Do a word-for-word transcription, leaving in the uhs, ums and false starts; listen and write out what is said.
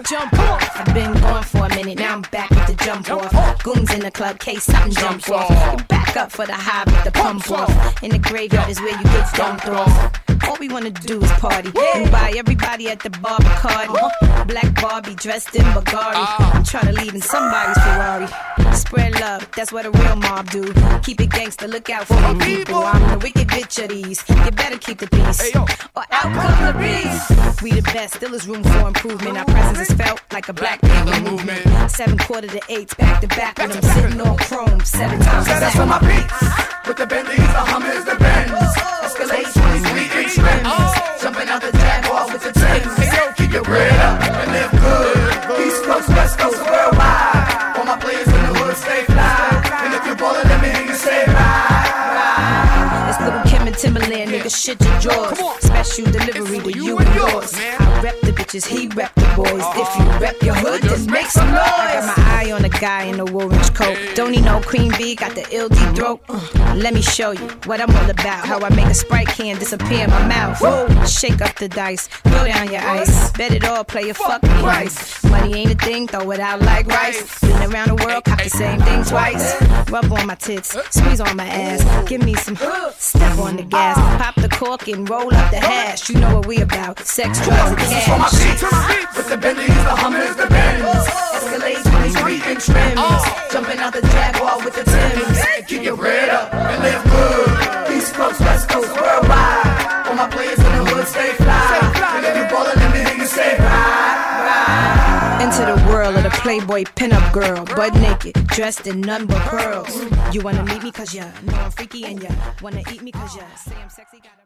jump off. I've been gone for a minute, now I'm back with the jump off. Goons in the club, case something jump off. You back up for the high with the pump off. In the graveyard is where you get dumped off. All we wanna do is party and buy everybody at the bar Bacardi. Black Barbie dressed in Bulgari. I'm trying to leave in somebody's Ferrari. Spread love, that's what a real mob do. Keep it gangster, look out for the people. I'm the wicked bitch of these. You better keep the peace, or out come the beast. We the best, still is room for improvement. Our presence is felt like a Black Panther movement. Seven quarter to eights, back to back when I'm sitting on chrome. Seven times a That's for my beats. With the Bentleys, the Hummers, the Benz. Escalade twenty-three inch rims. Jumping out the Jaguar with the Timbs. Keep your bread up and live good. East Coast, West Coast, worldwide. All my players in the hood stay fly. And if you're ballin', let me hear you say bye. It's Little Kim and Timberland, nigga, shit your jaws. Special delivery to you and yours. I rep the bitches, he rep the boys. If you rep your hood, then make some noise. I got my eye on a guy in a orange coat. Don't need no Queen Bee, got the ill deep throat. Uh, let me show you what I'm all about. How I make a Sprite can disappear in my mouth. Whoa. Shake up the dice, throw down your ice. Bet it all, play a fucking price. Money ain't a thing, throw it out like rice. Been around the world, cop the same thing twice. Rub on my tits, squeeze on my ass. Give me some, step on the gas. Pop the cork and roll up the hash. You know what we about, sex, drugs, and This is for my cash. beats. With the Bentleys, the Hummers, the Benz. Escalade twenty-three inch rims. Jumping out the Jaguar with the Timbs. Keep your bread up and live good. East Coast, West Coast, worldwide. All my players in the hood stay fly. And if you ballin', let me hear you say bye. Into the world of the Playboy pinup girl, butt naked, dressed in none but pearls. You wanna meet me cause you know I'm freaky and you wanna eat me cause you say I'm sexy. Gotta